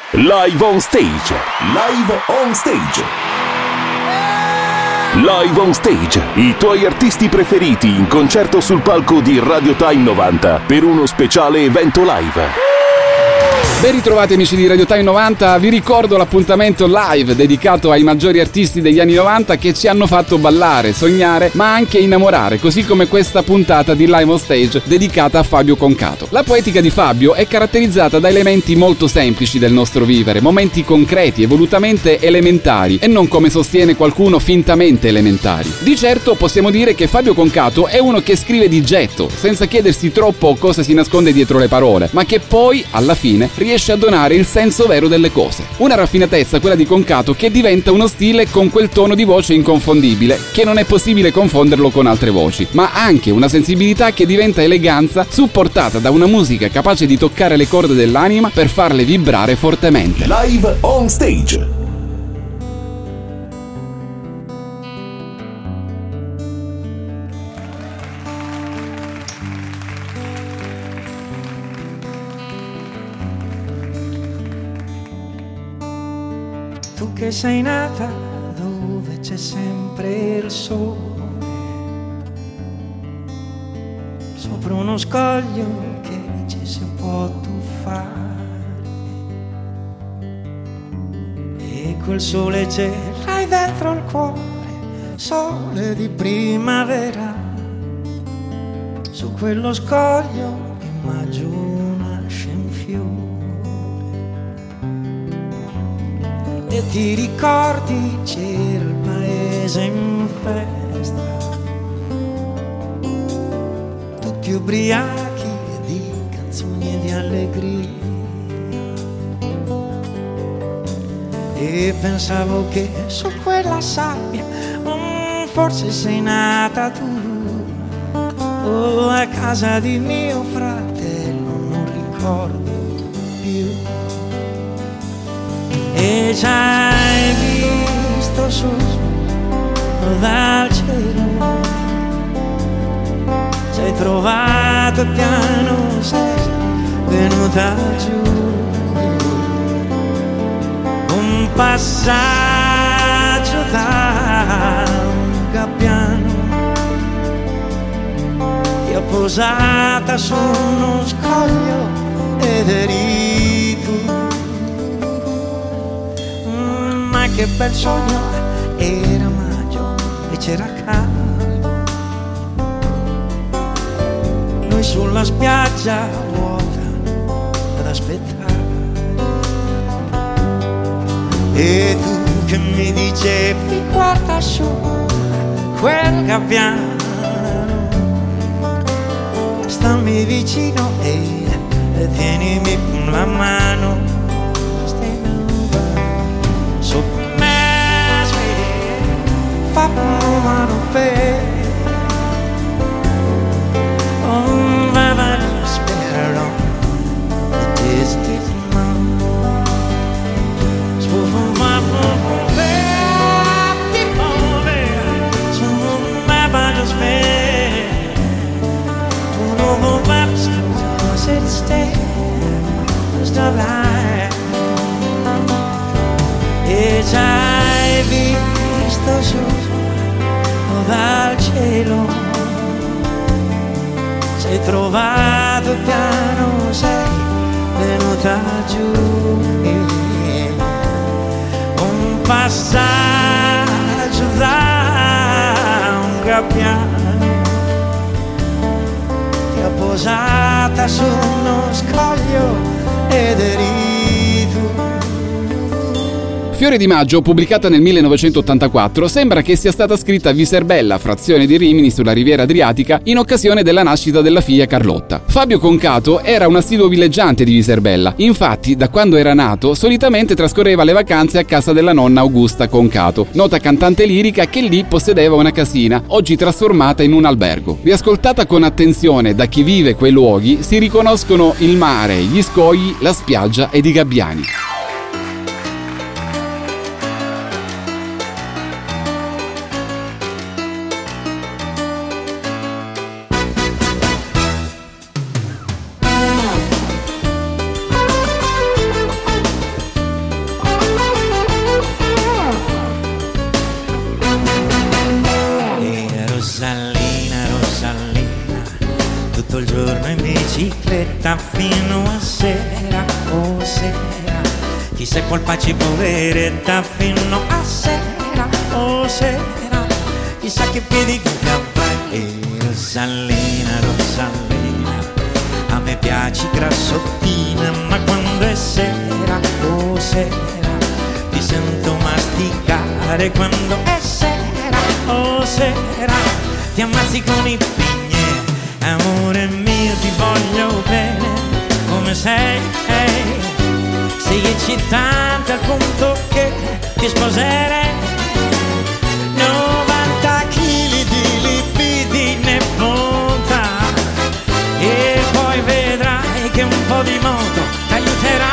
Live on Stage. Live on Stage. Live on Stage, i tuoi artisti preferiti in concerto sul palco di Radio Time 90 per uno speciale evento live. Ben ritrovati amici di Radio Time 90, vi ricordo l'appuntamento live dedicato ai maggiori artisti degli anni 90 che ci hanno fatto ballare, sognare, ma anche innamorare, così come questa puntata di Live on Stage dedicata a Fabio Concato. La poetica di Fabio è caratterizzata da elementi molto semplici del nostro vivere, momenti concreti e volutamente elementari e non, come sostiene qualcuno, fintamente elementari. Di certo possiamo dire che Fabio Concato è uno che scrive di getto, senza chiedersi troppo cosa si nasconde dietro le parole, ma che poi, alla fine, riesce a donare il senso vero delle cose. Una raffinatezza, quella di Concato, che diventa uno stile con quel tono di voce inconfondibile che non è possibile confonderlo con altre voci, ma anche una sensibilità che diventa eleganza supportata da una musica capace di toccare le corde dell'anima per farle vibrare fortemente. Live on Stage. Tu che sei nata dove c'è sempre il sole, sopra uno scoglio che ci si può tuffare, e quel sole ce l'hai dentro il cuore, sole di primavera. Su quello scoglio immagino nasce un fiore. E ti ricordi c'era il paese in festa, tutti ubriachi di canzoni e di allegria, e pensavo che su quella sabbia forse sei nata tu, o a casa di mio fratello, non ricordo più. E ci hai visto su dal cielo, ci hai trovato piano, sei venuta giù, un passaggio da un gabbiano, ti ho posata su uno scoglio ed eri tu. Ma che bel sogno, era maggio e c'era caldo, noi sulla spiaggia vuota ad aspettare, e tu che mi dicevi guarda su quel gabbiano, stammi vicino e tienimi la mano. E ci hai visto su dal cielo, ci hai trovato piano, sei venuta giù, un passaggio da un gabbiano, ti ho posata su uno scoglio ed eri tu. Fiore di maggio, pubblicata nel 1984, sembra che sia stata scritta a Viserbella, frazione di Rimini sulla riviera adriatica, in occasione della nascita della figlia Carlotta. Fabio Concato era un assiduo villeggiante di Viserbella, infatti da quando era nato solitamente trascorreva le vacanze a casa della nonna Augusta Concato, nota cantante lirica che lì possedeva una casina, oggi trasformata in un albergo. Riascoltata con attenzione da chi vive quei luoghi, si riconoscono il mare, gli scogli, la spiaggia ed i gabbiani. sigaretta fino a sera, oh sera. Chi se colpaci poveretta fino a sera, oh sera. Chissà che piedi che avrai. Rosalina, Rosalina, a me piaci grassottina, ma quando è sera, oh sera, ti sento masticare. Quando è sera, oh sera, ti ammazzi con i pigni. Amore mio, ti voglio bene come sei. Sei eccitante al punto che ti sposerei. 90 chili di libidine punta, e poi vedrai che un po' di moto t'aiuterà.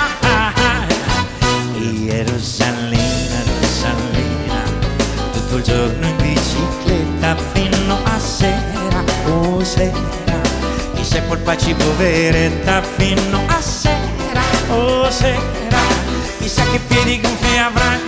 E Rosalina, Rosalina, tutto il giorno in bicicletta fino a sera, oh sera. Chi se polpaci poveretta fino a sera, oh sera. Chissà che piedi gonfi avrai.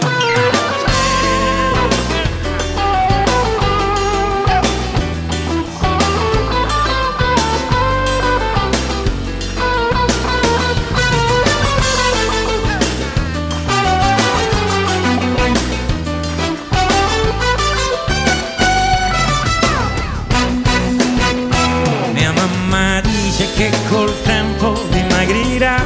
Che col tempo dimagrirà,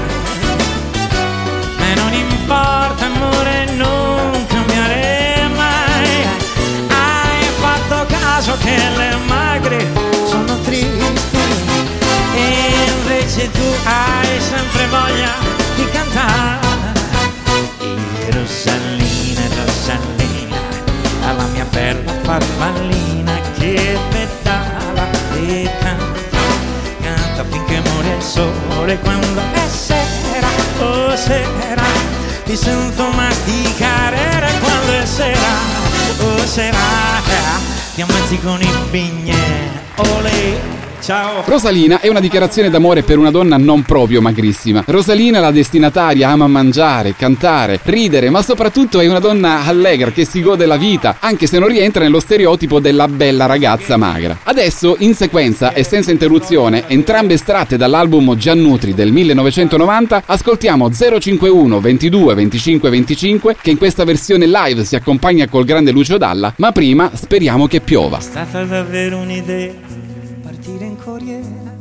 ma non importa amore, non cambiare mai. Hai fatto caso che le magre sono tristi, e invece tu hai sempre voglia di cantare. E Rosalina, Rosalina, alla mia bella farfallina che pedala e canta finché muore il sole. Quando è sera, oh sera, ti sento masticare. Quando è sera, oh sera, ti ammazzi con i pigni. Olè. Ciao. Rosalina è una dichiarazione d'amore per una donna non proprio magrissima. Rosalina, la destinataria, ama mangiare, cantare, ridere, ma soprattutto è una donna allegra che si gode la vita, anche se non rientra nello stereotipo della bella ragazza magra. Adesso, in sequenza e senza interruzione, entrambe estratte dall'album Giannutri del 1990, ascoltiamo 051 22 25 25, che in questa versione live si accompagna col grande Lucio Dalla, ma prima speriamo che piova. È stata davvero un'idea partire in corriera.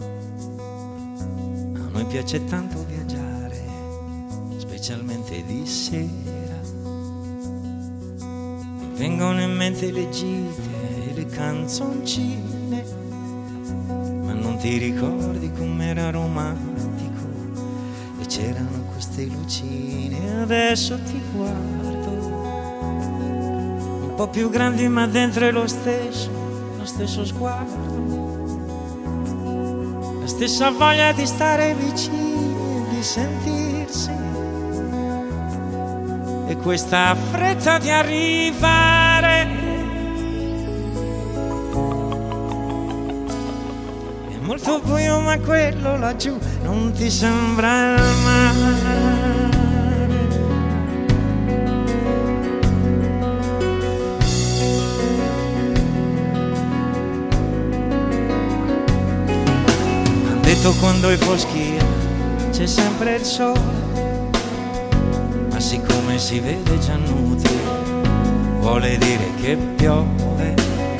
A noi piace tanto viaggiare, specialmente di sera. Mi vengono in mente le gite e le canzoncine, ma non ti ricordi com'era romantico e c'erano queste lucine. Adesso ti guardo, un po' più grandi ma dentro è lo stesso sguardo, la stessa voglia di stare vicini, di sentirsi, e questa fretta di arrivare. È molto buio ma quello laggiù non ti sembra il mare. Quando è foschia c'è sempre il sole, ma siccome si vede Giannutri vuole dire che piove.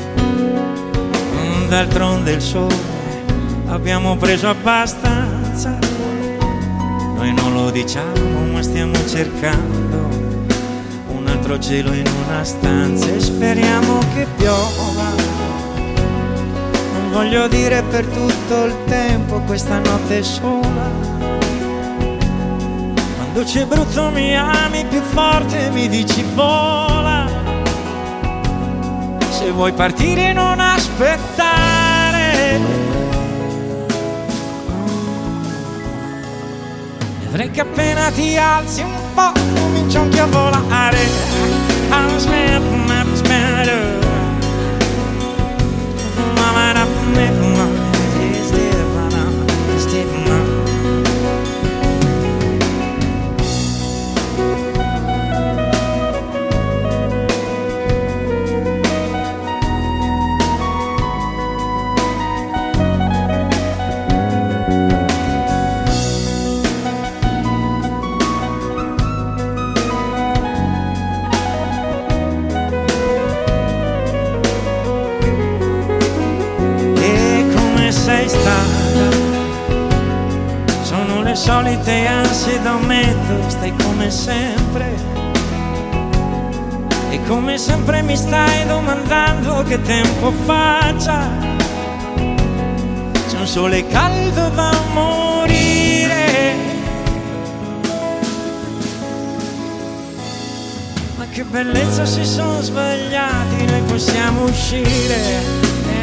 D'altronde il sole abbiamo preso abbastanza, noi non lo diciamo ma stiamo cercando un altro cielo in una stanza e speriamo che piova. Voglio dire per tutto il tempo, questa notte sola. Quando c'è brutto mi ami più forte, mi dici vola. Se vuoi partire non aspettare. Vedrai che appena ti alzi un po' comincio anche a volare. I'm smetter. solite ansie d'aumento, stai come sempre. E come sempre mi stai domandando che tempo faccia. C'è un sole caldo da morire. Ma che bellezza, si sono sbagliati, noi possiamo uscire.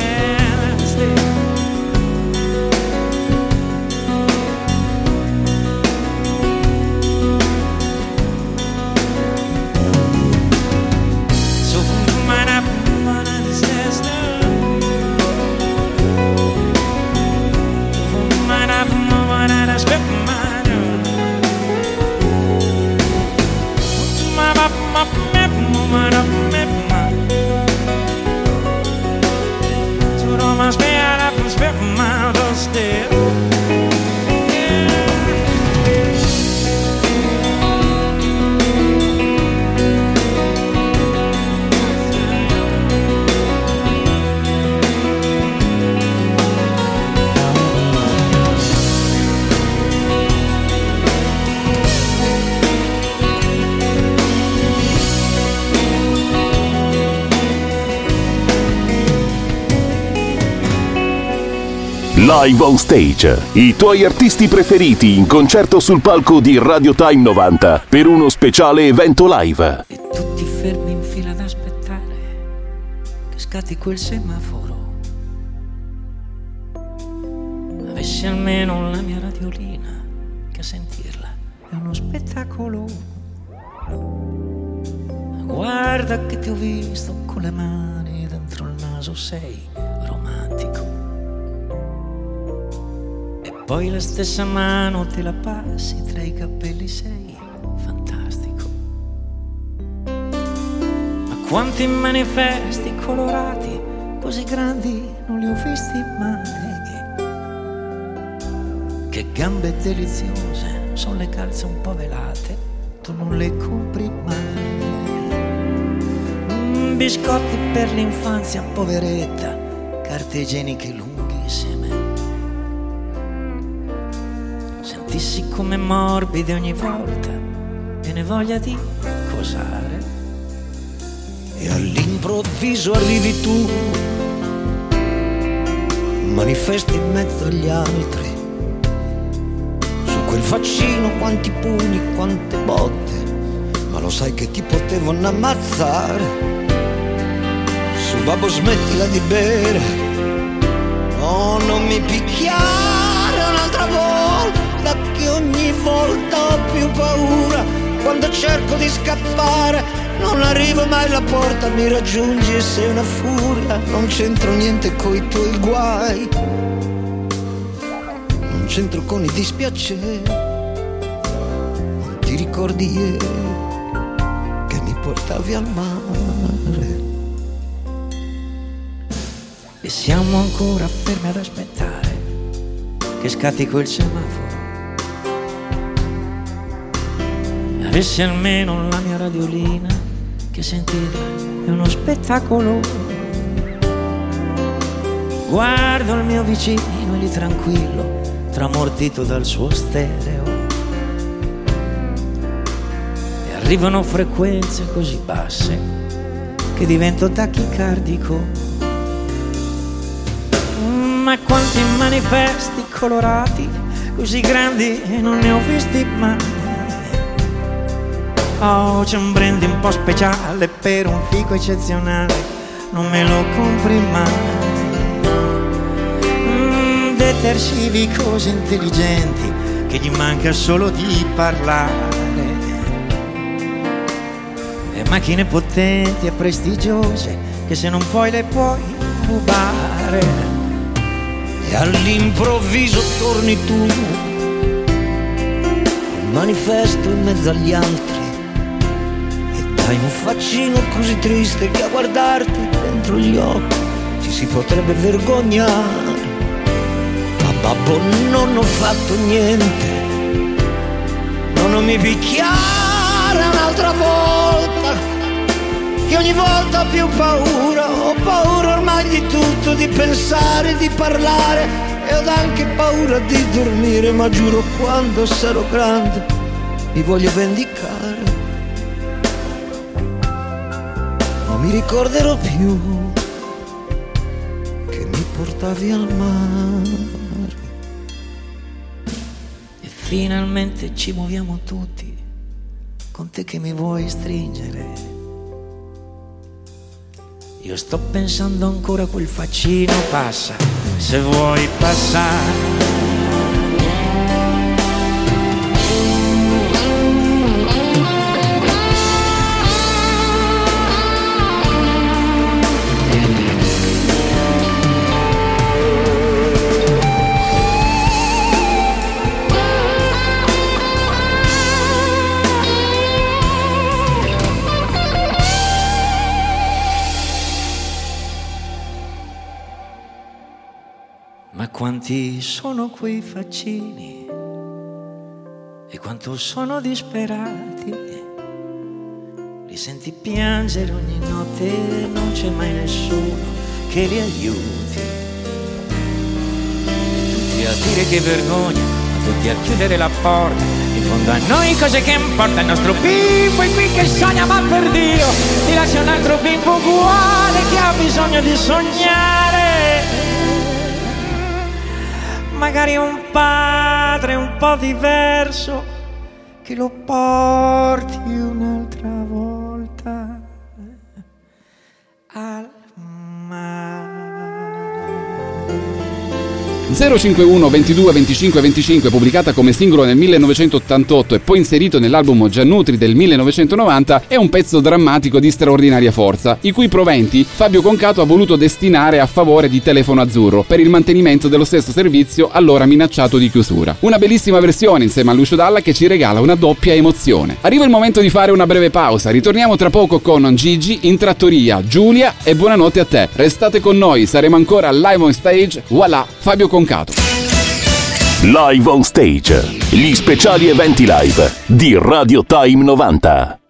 Live on Stage, i tuoi artisti preferiti in concerto sul palco di Radio Time 90 per uno speciale evento live. E tu ti fermi in fila ad aspettare che scatti quel semaforo. Avessi almeno la mia radiolina, che a sentirla è uno spettacolo. Guarda che ti ho visto con le mani dentro il naso, sei romantico. Poi la stessa mano te la passi tra i capelli, sei fantastico. Ma quanti manifesti colorati così grandi non li ho visti mai. Che gambe deliziose, sono le calze un po' velate, tu non le compri mai. Biscotti per l'infanzia poveretta, carte igieniche lunghissime. Sentissi come morbide ogni volta e ne voglia di cosare. E all'improvviso arrivi tu, manifesti in mezzo agli altri. Su quel faccino quanti pugni, quante botte, ma lo sai che ti potevano ammazzare. Su babbo smettila di bere, no, non mi picchiare un'altra volta, che ogni volta ho più paura. Quando cerco di scappare non arrivo mai alla porta, mi raggiungi e sei una furia. Non c'entro niente coi tuoi guai, non c'entro con i dispiaceri. Non ti ricordi ieri che mi portavi al mare? E siamo ancora fermi ad aspettare che scatti quel semaforo. Avessi almeno la mia radiolina, che sentirla è uno spettacolo. Guardo il mio vicino e lì tranquillo, tramortito dal suo stereo. E arrivano frequenze così basse che divento tachicardico. Ma quanti manifesti colorati così grandi non ne ho visti mai. Oh, c'è un brand un po' speciale per un fico eccezionale, non me lo compri mai. Detersivi così intelligenti che gli manca solo di parlare. E macchine potenti e prestigiose che se non puoi le puoi rubare. E all'improvviso torni tu, un manifesto in mezzo agli altri. Hai un faccino così triste che a guardarti dentro gli occhi ci si potrebbe vergognare. Ma babbo, non ho fatto niente, non mi picchiare un'altra volta, che ogni volta ho più paura. Ho paura ormai di tutto, di pensare, di parlare. e ho anche paura di dormire, ma giuro quando sarò grande mi voglio vendicare. Non mi ricorderò più che mi portavi al mare. E finalmente ci muoviamo tutti, con te che mi vuoi stringere. Io sto pensando ancora a quel faccino, passa, se vuoi passare. Ma quanti sono quei faccini e quanto sono disperati, li senti piangere ogni notte e non c'è mai nessuno che li aiuti. Tutti a dire che vergogna, ma tutti a chiudere la porta. In fondo a noi cose che importa, il nostro bimbo è qui che sogna, ma per Dio ti lascia un altro bimbo uguale che ha bisogno di sognare. Magari un padre un po' diverso che lo porti un'altra volta al mare. 051 22 25 25, pubblicata come singolo nel 1988 e poi inserito nell'album Giannutri del 1990, è un pezzo drammatico di straordinaria forza, i cui proventi Fabio Concato ha voluto destinare a favore di Telefono Azzurro per il mantenimento dello stesso servizio allora minacciato di chiusura. Una bellissima versione insieme a Lucio Dalla che ci regala una doppia emozione. Arriva il momento di fare una breve pausa, ritorniamo tra poco con Gigi in trattoria, Giulia e buonanotte a te. Restate con noi, saremo ancora live on stage, voilà, Fabio Concato. Live on Stage, gli speciali eventi live di Radio Time 90.